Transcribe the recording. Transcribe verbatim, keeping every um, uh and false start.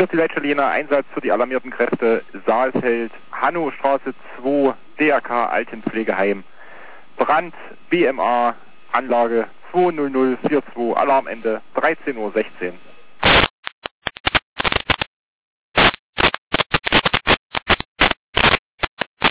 Hier ist die Leitstelle Jena, Einsatz für die alarmierten Kräfte Saalfeld, Hannostraße zwei, D R K Altenpflegeheim. Brand, B M A, Anlage zwei null null vier zwei, Alarmende dreizehn Uhr sechzehn.